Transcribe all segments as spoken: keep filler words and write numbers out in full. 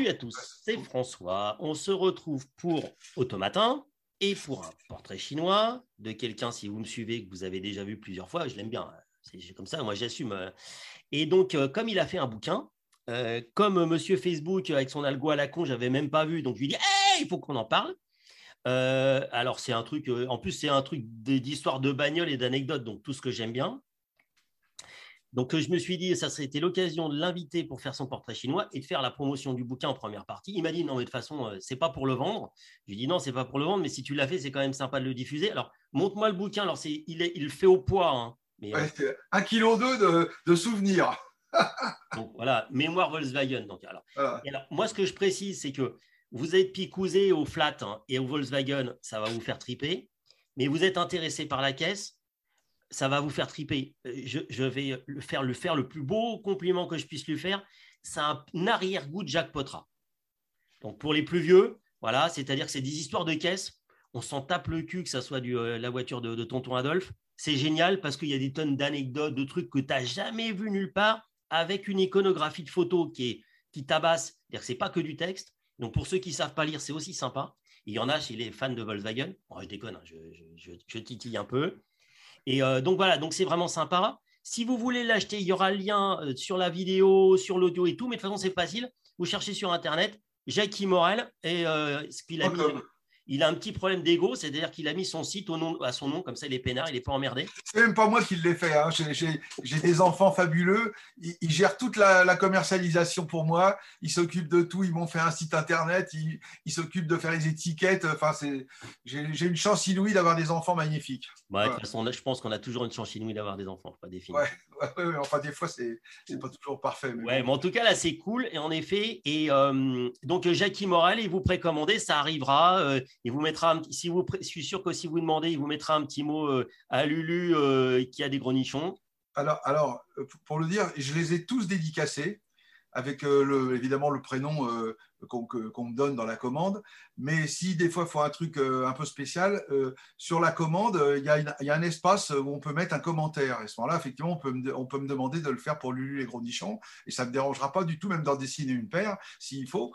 à tous, c'est François. On se retrouve pour Automatin et pour un portrait chinois de quelqu'un, si vous me suivez, que vous avez déjà vu plusieurs fois, je l'aime bien. C'est comme ça, moi j'assume. Et donc, euh, comme il a fait un bouquin, euh, comme Monsieur Facebook avec son algo à la con, j'avais même pas vu, donc je lui dis, hey, il faut qu'on en parle. Euh, alors c'est un truc, euh, en plus c'est un truc d'histoire de bagnole et d'anecdotes, donc tout ce que j'aime bien. Donc, je me suis dit, ça serait l'occasion de l'inviter pour faire son portrait chinois et de faire la promotion du bouquin en première partie. Il m'a dit, non, mais de toute façon, c'est pas pour le vendre. Je lui ai dit, non, c'est pas pour le vendre, mais si tu l'as fait, c'est quand même sympa de le diffuser. Alors, montre-moi le bouquin. Alors, c'est, il, est, il le fait au poids. Hein, mais, ouais, euh... un kilo deux de, de souvenirs. Donc, voilà, mémoire Volkswagen. Donc, alors, voilà. Et alors, moi, ce que je précise, c'est que vous êtes picousé au flat hein, et au Volkswagen, ça va vous faire triper. Mais vous êtes intéressé par la caisse, ça va vous faire triper. Je, je vais le faire, le faire le plus beau compliment que je puisse lui faire. C'est un arrière-goût de Jacques Pottras. Donc, pour les plus vieux, voilà, c'est-à-dire que c'est des histoires de caisse. On s'en tape le cul, que ça soit du, euh, la voiture de, de tonton Adolphe. C'est génial parce qu'il y a des tonnes d'anecdotes, de trucs que tu n'as jamais vu nulle part avec une iconographie de photos qui, est, qui tabasse. C'est-à-dire que ce n'est pas que du texte. Donc, pour ceux qui ne savent pas lire, c'est aussi sympa. Il y en a chez les fans de Volkswagen. Bon, je déconne, hein, je, je, je, je titille un peu. Et euh, donc voilà, donc c'est vraiment sympa. Si vous voulez l'acheter, il y aura le lien euh, sur la vidéo, sur l'audio et tout, mais de toute façon, c'est facile. Vous cherchez sur Internet, Jackie Morel, et euh, ce qu'il a mis, il a un petit problème d'ego, c'est-à-dire qu'il a mis son site au nom, à son nom, comme ça il est peinard, il n'est pas emmerdé. C'est même pas moi qui l'ai fait, hein. J'ai des enfants fabuleux, ils, ils gèrent toute la, la commercialisation pour moi, ils s'occupent de tout, ils m'ont fait un site internet, ils ils s'occupent de faire les étiquettes, enfin, j'ai une chance inouïe d'avoir des enfants magnifiques. Ouais, de toute façon, je pense qu'on a toujours une chance inouïe d'avoir des enfants, pas défini. Ouais, ouais, ouais, enfin des fois c'est pas toujours parfait. Mais ouais, bon. Mais en tout cas là c'est cool et en effet et euh, donc Jackie Morel, il vous précommandez, ça arrivera, euh, il vous mettra, un, si vous, je suis sûr que si vous demandez, il vous mettra un petit mot euh, à Lulu euh, qui a des gros nichons. Alors, alors pour le dire, je les ai tous dédicacés avec euh, le, évidemment le prénom euh, qu'on qu'on me donne dans la commande. Mais si des fois il faut un truc euh, un peu spécial, euh, sur la commande, il euh, y, y a un espace où on peut mettre un commentaire. Et à ce moment-là, effectivement, on peut, me, on peut me demander de le faire pour Lulu les gros nichons. Et ça ne me dérangera pas du tout, même d'en dessiner une paire, s'il faut.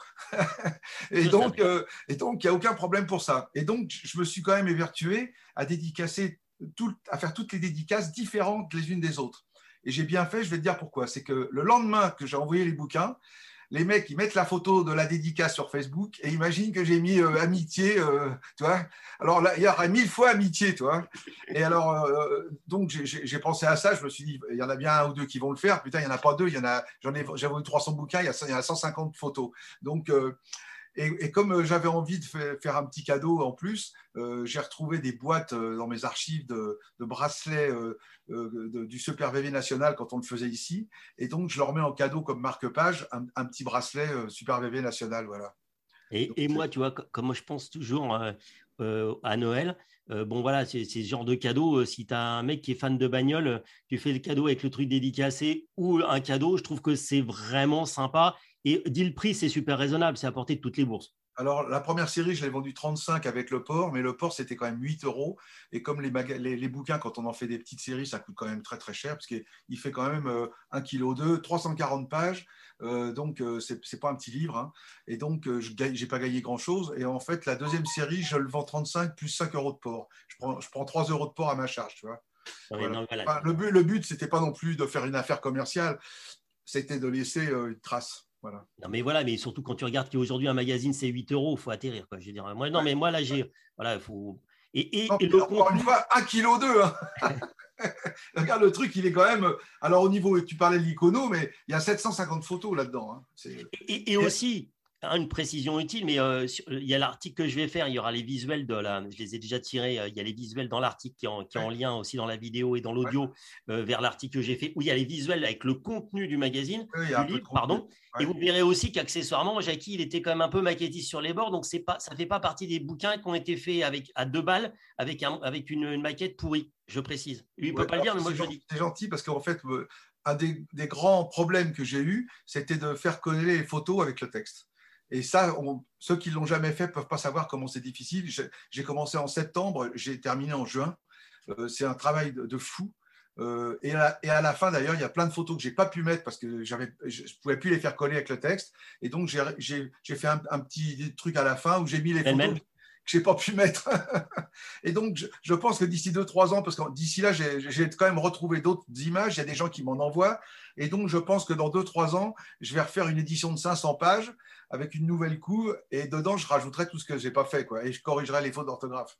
et, donc, euh, et donc, il n'y a aucun problème pour ça. Et donc, je me suis quand même évertué à dédicacer, tout, à faire toutes les dédicaces différentes les unes des autres. Et j'ai bien fait, je vais te dire pourquoi. C'est que le lendemain que j'ai envoyé les bouquins, les mecs, ils mettent la photo de la dédicace sur Facebook et imaginent que j'ai mis euh, amitié, euh, tu vois. Alors là, il y aurait mille fois amitié, tu vois. Et alors, euh, donc, j'ai pensé à ça. Je me suis dit, il y en a bien un ou deux qui vont le faire. Putain, il n'y en a pas deux. Il y en a, j'en ai, j'ai envoyé trois cents bouquins, il y, a, il y a cent cinquante photos. Donc, euh, Et, et comme j'avais envie de faire un petit cadeau en plus, euh, j'ai retrouvé des boîtes euh, dans mes archives de, de bracelets euh, euh, de, du Super V V National quand on le faisait ici. Et donc, je leur mets en cadeau comme marque-page un, un petit bracelet euh, Super V V National. Voilà. Et, donc, et moi, tu vois, comme moi, je pense toujours euh, euh, à Noël, euh, bon, voilà, c'est ce genre de cadeau. Euh, si tu as un mec qui est fan de bagnole, euh, tu fais le cadeau avec le truc dédicacé ou un cadeau, je trouve que c'est vraiment sympa. Et dit le prix, c'est super raisonnable, c'est à portée de toutes les bourses. Alors, la première série, je l'ai vendue trente-cinq avec le port, mais le port, c'était quand même huit euros. Et comme les, les, les bouquins, quand on en fait des petites séries, ça coûte quand même très, très cher, parce qu'il fait quand même euh, un virgule deux kilos, trois cent quarante pages. Euh, donc, euh, ce n'est pas un petit livre. Hein. Et donc, euh, je n'ai pas gagné grand-chose. Et en fait, la deuxième série, je le vends trente-cinq plus cinq euros de port. Je prends, je prends trois euros de port à ma charge, tu vois. Oui, voilà. Non, voilà. Enfin, le but, le but ce n'était pas non plus de faire une affaire commerciale, c'était de laisser euh, une trace. Voilà. Non, mais voilà, mais surtout quand tu regardes qu'aujourd'hui un magazine c'est huit euros, il faut atterrir. Quoi. Je veux dire, moi, non, ouais. mais moi là j'ai. Voilà, il faut. Et, et, non, et le encore contenu... une fois, un virgule deux kilos. Hein. Regarde le truc, il est quand même. Alors au niveau, tu parlais de l'icono, mais il y a sept cent cinquante photos là-dedans. Hein. Et, et aussi, hein, une précision utile, mais euh, sur, il y a l'article que je vais faire, il y aura les visuels de la. Je les ai déjà tirés, euh, il y a les visuels dans l'article qui, qui est en lien aussi dans la vidéo et dans l'audio ouais. euh, vers l'article que j'ai fait, où il y a les visuels avec le contenu du magazine, oui, du livre, pardon. Ouais. Et vous verrez aussi qu'accessoirement, Jackie, il était quand même un peu maquettiste sur les bords, donc c'est pas, ça ne fait pas partie des bouquins qui ont été faits avec, à deux balles avec, un, avec une, une maquette pourrie, je précise. Lui, il ne ouais, peut pas le dire, mais moi je le dis. C'est gentil parce qu'en fait, un des, des grands problèmes que j'ai eu, c'était de faire coller les photos avec le texte. Et ça, on, ceux qui ne l'ont jamais fait ne peuvent pas savoir comment c'est difficile. J'ai commencé en septembre, j'ai terminé en juin. Euh, c'est un travail de, de fou. Euh, et, à, et à la fin, d'ailleurs, il y a plein de photos que je n'ai pas pu mettre parce que je ne pouvais plus les faire coller avec le texte. Et donc, j'ai fait un, un petit truc à la fin où j'ai mis les photos même. que je n'ai pas pu mettre. Et donc, je, je pense que d'ici deux trois ans, parce que d'ici là, j'ai quand même retrouvé d'autres images, il y a des gens qui m'en envoient. Et donc, je pense que dans deux trois ans, je vais refaire une édition de cinq cents pages avec une nouvelle couve. Et dedans, je rajouterai tout ce que je n'ai pas fait, quoi. Et je corrigerai les fautes d'orthographe.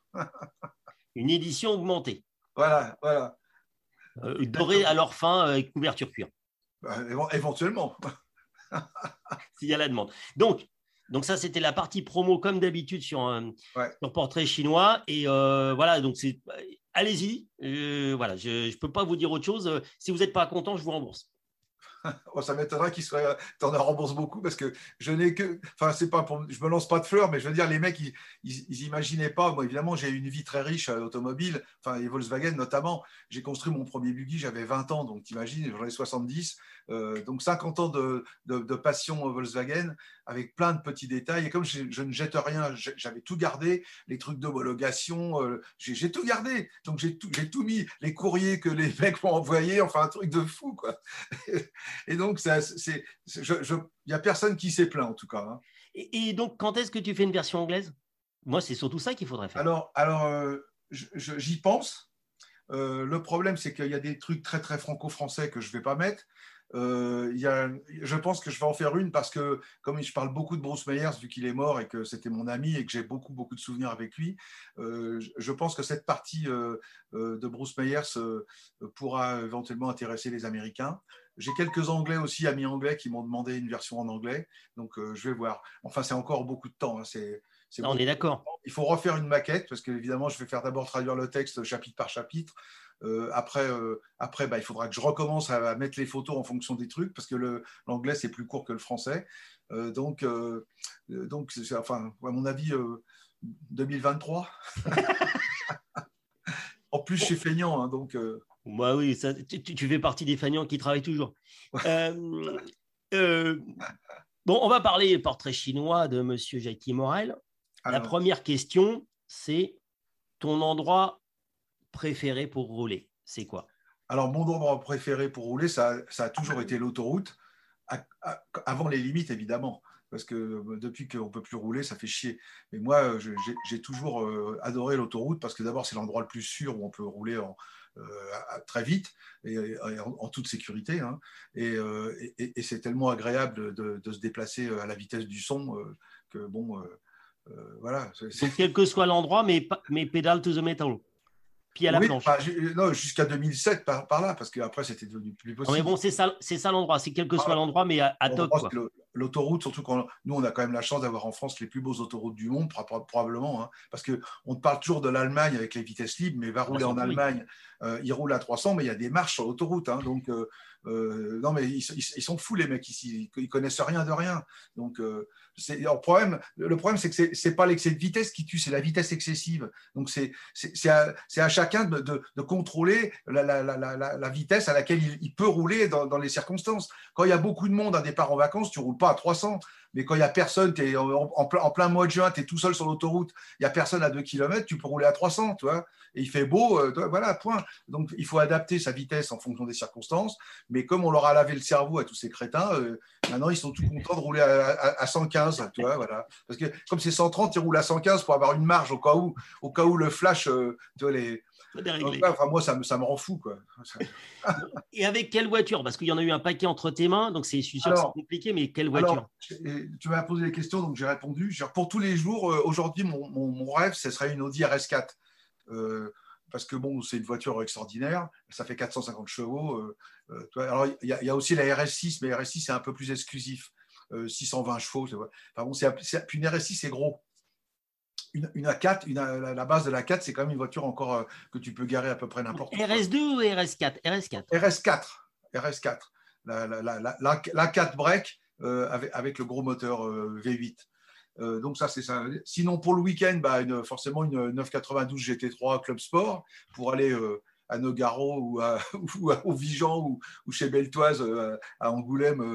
Une édition augmentée. Voilà, voilà. Euh, doré à leur fin, euh, couverture cuir. Bah, éventuellement. S'il y a la demande. Donc, donc ça, c'était la partie promo, comme d'habitude, sur, euh, ouais. sur Portrait chinois. Et euh, voilà, donc c'est allez-y. Euh, voilà, je ne peux pas vous dire autre chose. Si vous n'êtes pas content, je vous rembourse. Oh, ça m'étonnerait qu'ils soient, t'en rembourses beaucoup parce que je n'ai que, enfin c'est pas pour, je me lance pas de fleurs, mais je veux dire les mecs ils, ils, ils imaginaient pas. Moi évidemment j'ai une vie très riche à l'automobile, enfin et Volkswagen notamment. J'ai construit mon premier buggy, j'avais vingt ans, donc t'imagines, j'en ai soixante-dix, euh, donc cinquante ans de, de, de passion Volkswagen avec plein de petits détails. Et comme je, je ne jette rien, j'avais tout gardé, les trucs d'homologation, euh, j'ai tout gardé, donc j'ai tout, j'ai tout mis, les courriers que les mecs m'ont envoyés, enfin un truc de fou quoi. Et donc, il n'y a personne qui s'est plaint, en tout cas. Hein. Et, et donc, quand est-ce que tu fais une version anglaise? Moi, c'est surtout ça qu'il faudrait faire. Alors, alors euh, j'y pense. Euh, le problème, c'est qu'il y a des trucs très, très franco-français que je ne vais pas mettre. Euh, il y a, je pense que je vais en faire une parce que, comme je parle beaucoup de Bruce Meyers, vu qu'il est mort et que c'était mon ami et que j'ai beaucoup, beaucoup de souvenirs avec lui, euh, je pense que cette partie euh, de Bruce Meyers euh, pourra éventuellement intéresser les Américains. J'ai quelques Anglais aussi, amis anglais, qui m'ont demandé une version en anglais. Donc, euh, je vais voir. Enfin, c'est encore beaucoup de temps. Hein. C'est, non, on est d'accord. Il faut refaire une maquette parce qu'évidemment, je vais faire d'abord traduire le texte chapitre par chapitre. Euh, après, euh, après bah, il faudra que je recommence à, à mettre les photos en fonction des trucs parce que l'anglais, c'est plus court que le français. Euh, donc, euh, donc enfin, à mon avis, euh, deux mille vingt-trois. En plus, je suis feignant. Hein, donc, euh... Bah oui, ça, tu, tu fais partie des feignants qui travaillent toujours. euh, euh, bon, on va parler portrait chinois de monsieur Jackie Morel. Alors, la première question, c'est ton endroit préféré pour rouler, c'est quoi? Alors, mon endroit préféré pour rouler, ça, ça a toujours été l'autoroute, avant les limites, évidemment, parce que depuis qu'on ne peut plus rouler, ça fait chier. Mais moi, j'ai toujours adoré l'autoroute, parce que d'abord, c'est l'endroit le plus sûr où on peut rouler en, euh, très vite, et, et en, en toute sécurité. Hein. Et, euh, et, et c'est tellement agréable de, de se déplacer à la vitesse du son euh, que, bon, euh, euh, voilà. Donc, quel que soit l'endroit, mais, mais pédale to the metal. Pied à la oui, planche. Bah, non, jusqu'à deux mille sept par, par là, parce qu'après c'était devenu plus possible. Non, mais bon, c'est ça, c'est ça l'endroit, c'est quel que soit ah, l'endroit, mais à, à toc. L'autoroute, surtout quand nous on a quand même la chance d'avoir en France les plus beaux autoroutes du monde, probablement, hein, parce que on parle toujours de l'Allemagne avec les vitesses libres, mais va rouler en Allemagne, euh, il roule à trois cents, mais il y a des marches sur l'autoroute, hein, donc euh, euh, non mais ils, ils, ils sont fous les mecs ici, ils connaissent rien de rien, donc euh, le problème, le problème c'est que c'est, c'est pas l'excès de vitesse qui tue, c'est la vitesse excessive, donc c'est c'est à, à chacun de, de, de contrôler la, la, la, la, la vitesse à laquelle il, il peut rouler dans, dans les circonstances. Quand il y a beaucoup de monde à départ en vacances, tu roules pas à trois cents, mais quand il n'y a personne, tu es en, en, plein, en plein mois de juin, tu es tout seul sur l'autoroute, il n'y a personne à deux kilomètres, tu peux rouler à trois cents, tu vois, et il fait beau, euh, voilà, point. Donc il faut adapter sa vitesse en fonction des circonstances, mais comme on leur a lavé le cerveau à tous ces crétins, euh, maintenant ils sont tout contents de rouler à, à, à cent quinze, tu vois, voilà. Parce que comme c'est cent trente, ils roulent à cent quinze pour avoir une marge au cas où, au cas où le flash, euh, tu vois, les. Donc, enfin, moi, ça me, ça me rend fou, quoi. Et avec quelle voiture? Parce qu'il y en a eu un paquet entre tes mains, donc c'est sûr que c'est compliqué, mais quelle voiture? Alors, tu m'as posé des questions, donc j'ai répondu. Genre, pour tous les jours, euh, aujourd'hui, mon, mon, mon rêve, ce serait une Audi R S quatre. Euh, parce que bon, c'est une voiture extraordinaire, ça fait quatre cent cinquante chevaux. Euh, euh, alors, il y, y a aussi la R S six, mais la R S six, c'est un peu plus exclusif. Euh, six cent vingt chevaux. Enfin, bon, c'est, c'est, puis une R S six, c'est gros. Une, une A quatre, une, la base de la A quatre, c'est quand même une voiture encore euh, que tu peux garer à peu près n'importe où. R S deux ou R S quatre? R S quatre. R S quatre. R S quatre. La, la, la, la, la, la quatre break euh, avec, avec le gros moteur euh, V huit. Euh, donc ça, c'est ça. Sinon, pour le week-end, bah, une, forcément une neuf cent quatre-vingt-douze G T trois Club Sport pour aller euh, à Nogaro ou, à, ou à, au Vigan ou, ou chez Beltoise euh, à Angoulême euh,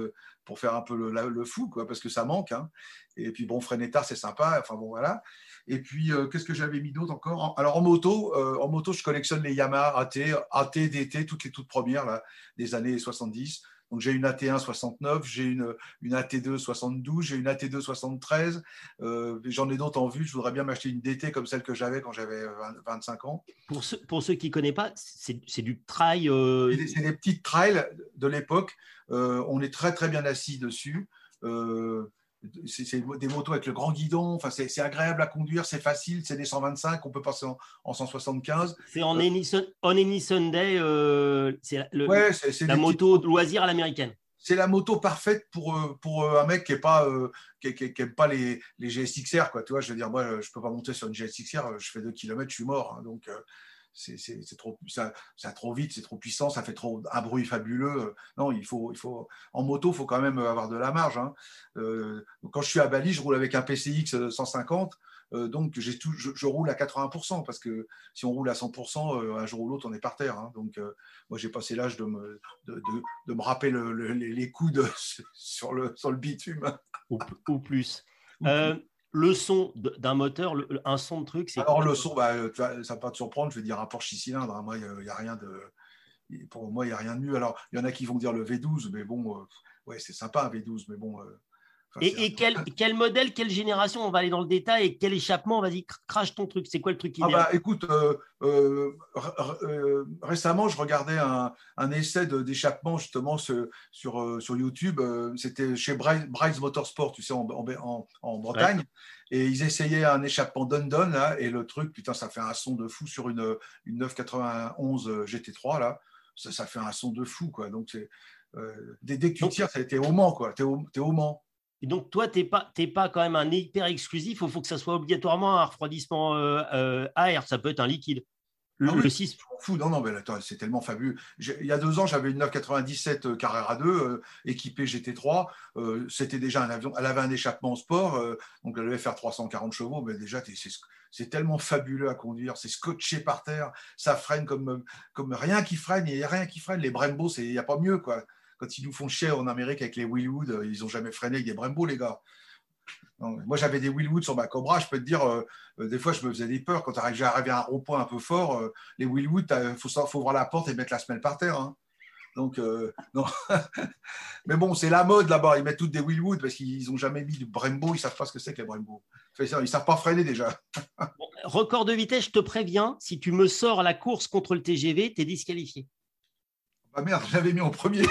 pour faire un peu le, le fou, quoi, parce que ça manque. Hein. Et puis, bon, Freinettars, c'est sympa. Enfin, bon, voilà. Et puis, euh, qu'est-ce que j'avais mis d'autre encore? Alors, en moto, euh, en moto, je collectionne les Yamaha A T, A T, D T, toutes les toutes premières là, des années soixante-dix. Donc, j'ai une A T un soixante-neuf, j'ai une, une A T deux soixante-douze, j'ai une A T deux soixante-treize. Euh, j'en ai d'autres en vue. Je voudrais bien m'acheter une D T comme celle que j'avais quand j'avais vingt-cinq ans. Pour ceux, pour ceux qui ne connaissent pas, c'est, c'est du trail. Euh... C'est, c'est des petites trails de l'époque. Euh, on est très, très bien assis dessus. Euh, c'est, c'est des motos avec le grand guidon. Enfin, c'est, c'est agréable à conduire, c'est facile. C'est des cent vingt-cinq, on peut passer en, en cent soixante-quinze. C'est en euh, any, on any Sunday. Euh, c'est, le, ouais, c'est, c'est la moto petites... de loisir à l'américaine. C'est la moto parfaite pour, pour un mec qui n'aime pas, euh, qui, qui, qui aime pas les, les G S X R. Quoi. Tu vois, je veux dire, moi, je ne peux pas monter sur une G S X R. Je fais deux kilomètres, je suis mort. Hein, donc, euh, C'est, c'est, c'est trop, ça, ça va trop vite, c'est trop puissant, ça fait trop un bruit fabuleux. Non, il faut, il faut, en moto, il faut quand même avoir de la marge. Hein. Euh, quand je suis à Bali, je roule avec un P C X cent cinquante, euh, donc j'ai tout, je, je roule à quatre-vingts pour cent parce que si on roule à cent pour cent, euh, un jour ou l'autre, on est par terre. Hein. Donc, euh, moi, j'ai passé l'âge de me, de, de, de me râper le, le, les, les coudes sur le, sur le bitume. Ou, ou plus. Ou euh, plus. Le son d'un moteur, le, un son de truc, c'est alors quoi? Le son, bah, ça ne va pas te surprendre, je vais dire un Porsche six cylindres. Hein. Moi, il n'y a, a rien de, pour moi, il n'y a rien de mieux. Alors, il y en a qui vont dire le V douze, mais bon, euh, ouais, c'est sympa un V douze, mais bon. Euh, et et quel, quel modèle, quelle génération? On va aller dans le détail. Et quel échappement? Vas-y, crache ton truc. C'est quoi le truc idéal? Ah bah, écoute, euh, euh, euh, récemment, je regardais un, un essai de, d'échappement justement sur, sur, euh, sur YouTube. Euh, c'était chez Bryce Motorsport, tu sais, en, en, en Bretagne. Ouais. Et ils essayaient un échappement Dundon, là, et le truc, putain, ça fait un son de fou sur une, une neuf quatre-vingt-onze G T trois, là. Ça, ça fait un son de fou, quoi. Donc, c'est, euh, dès, dès que tu donc, tires, ça a été au Mans, quoi. T'es au, t'es au Mans. Et donc, toi, tu n'es pas, t'es pas quand même un hyper exclusif. Il faut que ça soit obligatoirement un refroidissement euh, euh, à air. Ça peut être un liquide. Le, ah oui, le six. Fou, non, non, mais attends, c'est tellement fabuleux. J'ai, il y a deux ans, j'avais une neuf quatre-vingt-dix-sept Carrera deux euh, équipée G T trois. Euh, c'était déjà un avion. Elle avait un échappement sport, euh, donc elle devait faire trois cent quarante chevaux. Mais déjà, c'est, c'est tellement fabuleux à conduire. C'est scotché par terre. Ça freine comme, comme rien qui freine. Il n'y a rien qui freine. Les Brembo, il n'y a pas mieux, quoi. Quand ils nous font chier en Amérique avec les Willwood, ils n'ont jamais freiné avec des Brembo, les gars. Non, moi, j'avais des Willwood sur ma Cobra. Je peux te dire, euh, des fois, je me faisais des peurs. Quand j'arrivais à un rond-point un peu fort, euh, les Willwood, il faut, faut ouvrir la porte et mettre la semelle par terre. Hein. Donc, euh, non. Mais bon, c'est la mode là-bas. Ils mettent toutes des Willwood parce qu'ils n'ont jamais mis de Brembo. Ils ne savent pas ce que c'est que les Brembo. Ils ne savent pas freiner déjà. Bon, record de vitesse, je te préviens, si tu me sors la course contre le T G V, tu es disqualifié. Bah merde, je l'avais mis en premier.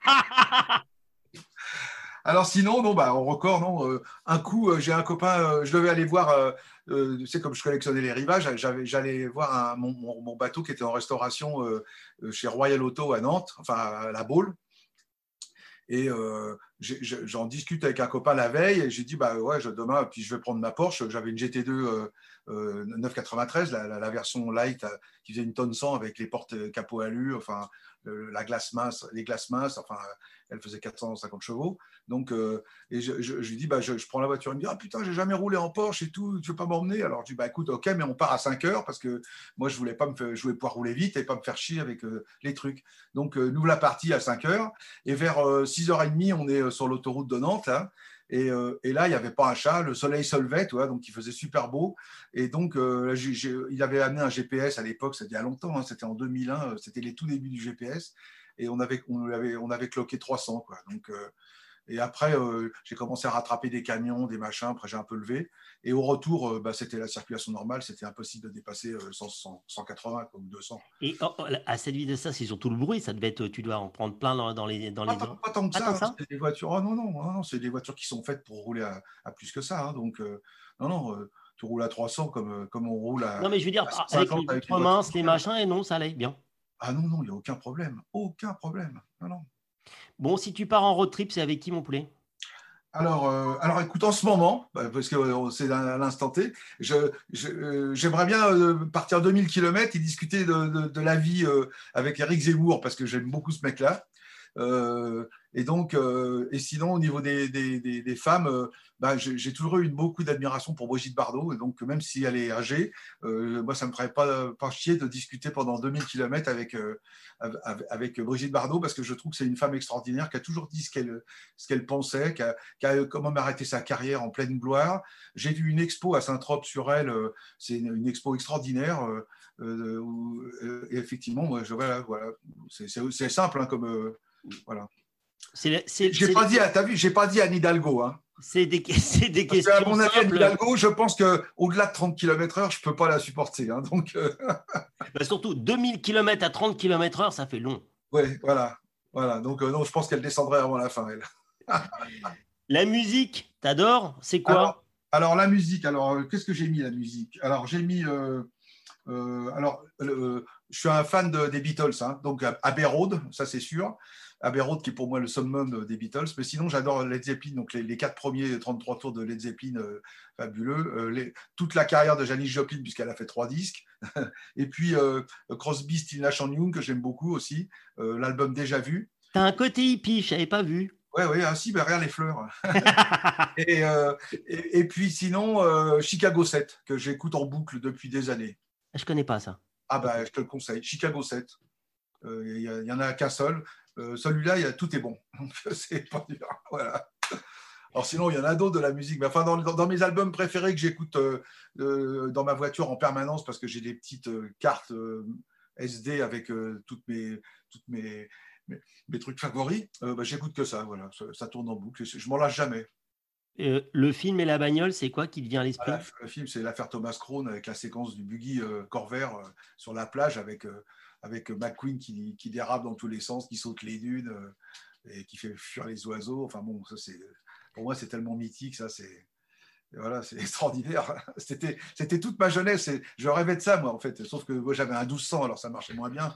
Alors sinon, non, bah, en record, non. Euh, un coup, euh, j'ai un copain, euh, je devais aller voir, euh, euh, tu sais, comme je collectionnais les rivages, j'avais, j'allais voir un, mon, mon, mon bateau qui était en restauration euh, chez Royal Auto à Nantes, enfin à la Baule. Et euh, j'ai, j'en discute avec un copain la veille et j'ai dit, bah ouais, je, demain, puis je vais prendre ma Porsche. J'avais une G T deux euh, euh, neuf quatre-vingt-treize, la, la, la version light euh, qui faisait une tonne cent avec les portes capot alu, enfin, le, la glace mince, les glaces minces, enfin, elle faisait quatre cent cinquante chevaux. Donc, euh, et je, je, je lui dis, bah, je, je prends la voiture. Il me dit, ah putain, j'ai jamais roulé en Porsche et tout, tu veux pas m'emmener? Alors, je dis, bah écoute, ok, mais on part à cinq heures parce que moi, je voulais pas me faire, je voulais pouvoir rouler vite et pas me faire chier avec euh, les trucs. Donc, euh, nous, la partie à cinq heures et vers euh, six heures trente, on est sur l'autoroute de Nantes. Hein, et, euh, et là, il n'y avait pas un chat, le soleil se levait, tu vois, donc il faisait super beau. Et donc, euh, j'ai, j'ai, il avait amené un G P S à l'époque, c'était il y a longtemps, hein, c'était en deux mille un, c'était les tout débuts du G P S. Et on avait, on avait, on avait cloqué trois cents, quoi. Donc, euh, et après, euh, j'ai commencé à rattraper des camions, des machins. Après, j'ai un peu levé. Et au retour, euh, bah, c'était la circulation normale. C'était impossible de dépasser euh, cent, cent, cent quatre-vingts ou deux cents. Et oh, à cette vitesse-là, c'est surtout le bruit. Ça devait être, tu dois en prendre plein dans, dans les dans pas, les. Tant, pas tant que ça. Hein, ça c'est des voitures. Oh, non, non, non, non, c'est des voitures qui sont faites pour rouler à, à plus que ça. Hein, donc, euh, non, non. Euh, tu roules à trois cents comme, comme on roule à. Non, mais je veux dire, avec les vitres minces, les machins, et non, ça allait bien. Ah non, non, il n'y a aucun problème. Aucun problème. Non, non. Bon, si tu pars en road trip, c'est avec qui, mon poulet? Alors, euh, alors, écoute, en ce moment, parce que euh, c'est à l'instant T, je, je, euh, j'aimerais bien euh, partir deux mille kilomètres et discuter de, de, de la vie euh, avec Éric Zemmour, parce que j'aime beaucoup ce mec-là. Euh, et donc, euh, et sinon, au niveau des, des, des, des femmes, euh, bah, j'ai toujours eu beaucoup d'admiration pour Brigitte Bardot. Et donc, même si elle est âgée, euh, moi, ça ne me ferait pas, pas chier de discuter pendant deux mille kilomètres avec, euh, avec, avec Brigitte Bardot, parce que je trouve que c'est une femme extraordinaire qui a toujours dit ce qu'elle ce qu'elle pensait, qui a, qui a quand même arrêté sa carrière en pleine gloire. J'ai vu une expo à Saint-Trope sur elle. Euh, c'est une, une expo extraordinaire. Euh, euh, où, euh, et effectivement, moi, je, voilà, voilà. C'est simple hein, comme. Euh, voilà. J'ai pas, dit, pas dit Anne Hidalgo. Hein. C'est des, des Parce questions. À mon avis, Anne Hidalgo, je pense qu'au-delà de trente kilomètres heure, je ne peux pas la supporter. Hein, donc, euh... bah surtout, deux mille kilomètres à trente kilomètres heure, ça fait long. Oui, voilà. voilà. Donc, euh, non, je pense qu'elle descendrait avant la fin. Elle. La musique, t'adores? C'est quoi? alors, alors, la musique, alors, qu'est-ce que j'ai mis, la musique? Alors, j'ai mis. Euh, euh, alors, euh, je suis un fan de, des Beatles, hein, donc Abbey Road, ça c'est sûr. Abbey Road qui est pour moi le summum des Beatles, mais sinon j'adore Led Zeppelin, donc les, les quatre premiers trente-trois tours de Led Zeppelin, euh, fabuleux. Euh, les, toute la carrière de Janis Joplin, puisqu'elle a fait trois disques. Et puis euh, Crosby, Stills, Nash and Young, que j'aime beaucoup aussi, euh, l'album Déjà Vu. T'as un côté hippie, je n'avais pas vu. Oui, oui, ah si, ben, regarde les fleurs. et, euh, et, et puis sinon, euh, Chicago sept, que j'écoute en boucle depuis des années. Je ne connais pas ça. Ah ben, je te le conseille, Chicago sept. Il euh, n'y en a qu'un seul. Euh, celui-là, tout est bon. C'est pas dur. Voilà. Alors sinon, il y en a d'autres de la musique. Mais enfin, dans, dans, dans mes albums préférés que j'écoute euh, euh, dans ma voiture en permanence, parce que j'ai des petites euh, cartes euh, S D avec euh, toutes mes, toutes mes, mes, mes trucs favoris, euh, bah, j'écoute que ça. Voilà. Ça, ça tourne en boucle. Je m'en lâche jamais. Euh, le film et la bagnole, c'est quoi qui te vient à l'esprit? Ah, le film, c'est l'affaire Thomas Crown avec la séquence du buggy euh, Corvair euh, sur la plage avec, euh, avec McQueen qui, qui dérape dans tous les sens, qui saute les dunes euh, et qui fait fuir les oiseaux. Enfin bon, ça c'est, pour moi, c'est tellement mythique, ça c'est, voilà, c'est extraordinaire. C'était, c'était toute ma jeunesse. Et je rêvais de ça, moi, en fait. Sauf que moi, j'avais un douze cents, alors ça marchait moins bien.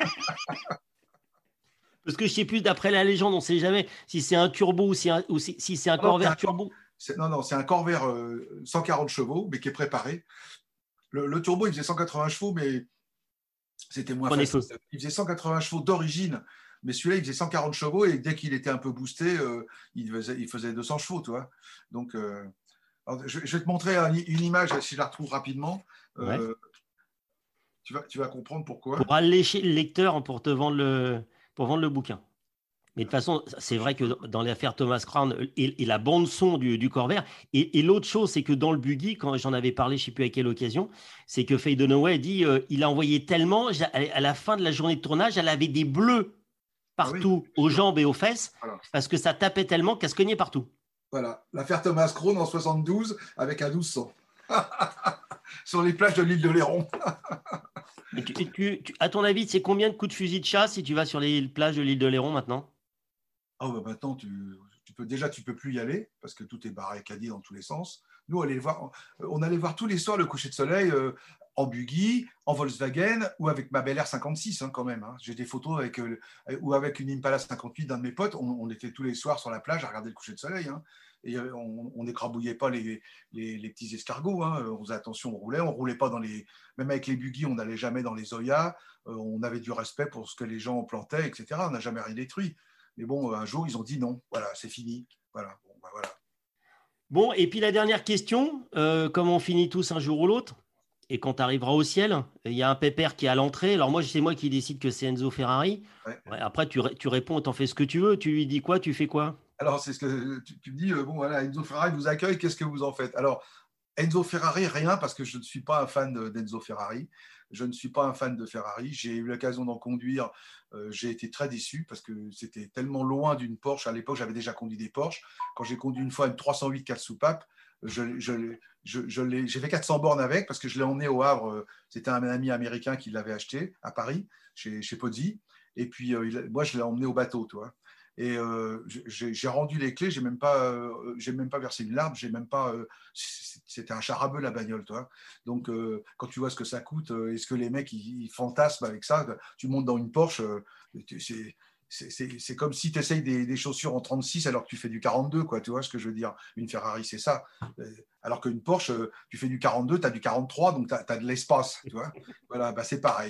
Parce que je ne sais plus, d'après la légende, on ne sait jamais si c'est un turbo ou si, un, ou si, si c'est un Corvair turbo. Non, non, c'est un Corvair euh, cent quarante chevaux, mais qui est préparé. Le, le turbo, il faisait cent quatre-vingts chevaux, mais c'était moins facile. Il faisait cent quatre-vingts chevaux d'origine, mais celui-là, il faisait cent quarante chevaux, et dès qu'il était un peu boosté, euh, il, faisait, il faisait deux cents chevaux, tu vois. Donc, euh, alors, je, je vais te montrer une image, si je la retrouve rapidement. Euh, ouais. tu, vas, tu vas comprendre pourquoi. Pour allécher le lecteur, pour te vendre le, pour vendre le bouquin. Mais de toute façon, c'est vrai que dans l'affaire Thomas Crown et, et la bande-son du, du Corvair, et, et l'autre chose, c'est que dans le buggy, quand j'en avais parlé, je ne sais plus à quelle occasion, c'est que Faye Dunaway dit euh, il a envoyé tellement, à la fin de la journée de tournage, elle avait des bleus partout, ah oui, aux jambes et aux fesses, voilà. Parce que ça tapait tellement qu'elle se cognait partout. Voilà, l'affaire Thomas Crown en soixante-douze avec un douze cents. Sur les plages de l'île de Léron. Et tu, tu, tu, à ton avis, c'est combien de coups de fusil de chasse si tu vas sur les plages de l'île de Léron maintenant? Oh bah maintenant, tu, tu peux, déjà, tu ne peux plus y aller parce que tout est barricadé dans tous les sens. Nous, on allait voir, on allait voir tous les soirs le coucher de soleil euh, en buggy, en Volkswagen ou avec ma Bel Air cinquante-six hein, quand même. Hein. J'ai des photos avec, euh, ou avec une Impala cinquante-huit d'un de mes potes. On, on était tous les soirs sur la plage à regarder le coucher de soleil. Hein. Et on n'écrabouillait pas les, les, les petits escargots. Hein. On faisait attention, on roulait. On roulait pas dans les. Même avec les buggy, on n'allait jamais dans les Zoya. Euh, on avait du respect pour ce que les gens plantaient, et cetera. On n'a jamais rien détruit. Mais bon, un jour, ils ont dit non. Voilà, c'est fini. Voilà. Bon, ben voilà. Bon, et puis la dernière question, euh, comme on finit tous un jour ou l'autre, et quand tu arriveras au ciel, il y a un pépère qui est à l'entrée. Alors moi, c'est moi qui décide que c'est Enzo Ferrari. Ouais. Ouais, après, tu, tu réponds, tu en fais ce que tu veux. Tu lui dis quoi? Tu fais quoi? Alors, c'est ce que tu, tu me dis, euh, bon, voilà, Enzo Ferrari vous accueille, qu'est-ce que vous en faites? Alors, Enzo Ferrari, rien, parce que je ne suis pas un fan d'Enzo Ferrari. Je ne suis pas un fan de Ferrari. J'ai eu l'occasion d'en conduire. Euh, j'ai été très déçu parce que c'était tellement loin d'une Porsche. À l'époque, j'avais déjà conduit des Porsche. Quand j'ai conduit une fois une trois cent huit quatre soupapes, je, je, je, je j'ai fait quatre cents bornes avec parce que je l'ai emmené au Havre. C'était un ami américain qui l'avait acheté à Paris, chez, chez Pozzi. Et puis, euh, il, moi, je l'ai emmené au bateau, tu vois. Et euh, j'ai rendu les clés, j'ai même pas, euh, j'ai même pas versé une larme, j'ai même pas. Euh, c'était un charabeu la bagnole, toi. Donc euh, quand tu vois ce que ça coûte, euh, est-ce que les mecs ils, ils fantasment avec ça? Tu montes dans une Porsche, euh, c'est comme si tu essayes des, des chaussures en trente-six alors que tu fais du quarante-deux, quoi. Tu vois ce que je veux dire? Une Ferrari, c'est ça. Alors qu'une Porsche, tu fais du quarante-deux, tu as du quarante-trois, donc tu as, as de l'espace, tu vois. Voilà, bah, c'est pareil.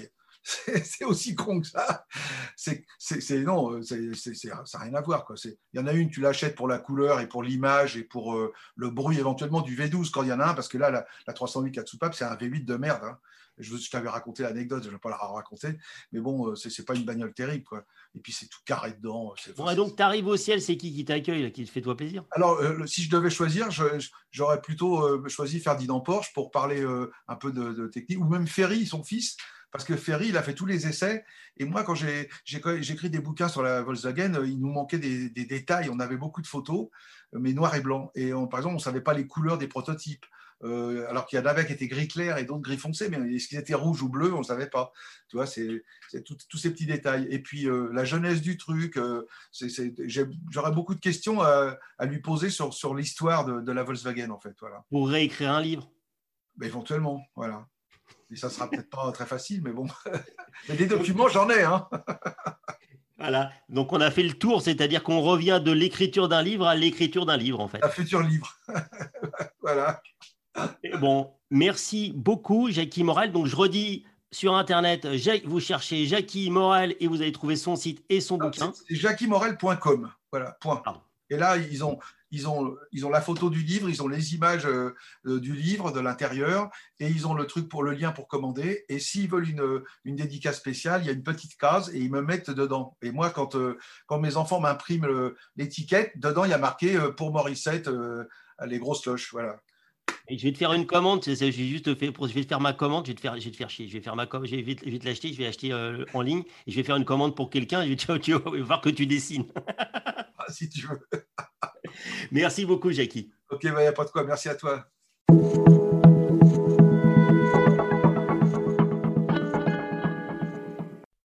C'est aussi con que ça. C'est, c'est, c'est, non, c'est, c'est, c'est, ça n'a rien à voir, quoi. Il y en a une, tu l'achètes pour la couleur et pour l'image et pour euh, le bruit éventuellement du V douze quand il y en a un, parce que là, la, la trois cent huit quatre soupapes, c'est un V huit de merde. Hein. Je, je t'avais raconté l'anecdote, je ne vais pas la raconter, mais bon, c'est, c'est pas une bagnole terrible, quoi. Et puis c'est tout carré dedans. C'est, bon, et donc, tu arrives au ciel, c'est qui qui t'accueille, qui te fait toi plaisir? Alors, euh, si je devais choisir, je, j'aurais plutôt euh, choisi Ferdinand Porsche pour parler euh, un peu de, de technique, ou même Ferry, son fils, parce que Ferry, il a fait tous les essais. Et moi, quand j'ai, j'ai, j'ai écrit des bouquins sur la Volkswagen, il nous manquait des, des détails. On avait beaucoup de photos, mais noir et blanc. Et on, par exemple, on ne savait pas les couleurs des prototypes. Euh, alors qu'il y en avait qui étaient gris clair et d'autres gris foncé, mais est-ce qu'ils étaient rouges ou bleus, on ne savait pas. Tu vois, c'est, c'est tout, tous ces petits détails. Et puis, euh, la jeunesse du truc, euh, c'est, c'est, j'ai, j'aurais beaucoup de questions à, à lui poser sur, sur l'histoire de, de la Volkswagen, en fait. Voilà. Pour réécrire un livre? Mais éventuellement, voilà. Et ça ne sera peut-être pas très facile, mais bon. Mais des documents, j'en ai. Hein. Voilà. Donc, on a fait le tour, c'est-à-dire qu'on revient de l'écriture d'un livre à l'écriture d'un livre, en fait. Un futur livre. Voilà. Et bon, merci beaucoup, Jackie Morel. Donc, je redis sur Internet, vous cherchez Jackie Morel et vous allez trouver son site et son ah, bouquin. C'est, c'est jackie morel point com. Voilà, point. Pardon. Et là, ils ont, ils, ont, ils ont la photo du livre, ils ont les images euh, du livre, de l'intérieur, et ils ont le truc pour le lien pour commander. Et s'ils veulent une, une dédicace spéciale, il y a une petite case et ils me mettent dedans. Et moi, quand, euh, quand mes enfants m'impriment le, l'étiquette, dedans, il y a marqué euh, pour Morissette, euh, les grosses cloches. Voilà. Et je vais te faire une commande, je vais juste fait, je vais te faire ma commande, je vais te faire, je vais te faire chier, je vais faire ma commande, je vais vite, vite l'acheter, je vais acheter euh, en ligne et je vais faire une commande pour quelqu'un, je vais te, tu vas voir que tu dessines. Ah, si tu veux. Merci beaucoup, Jackie. Ok, il bah, n'y a pas de quoi, merci à toi.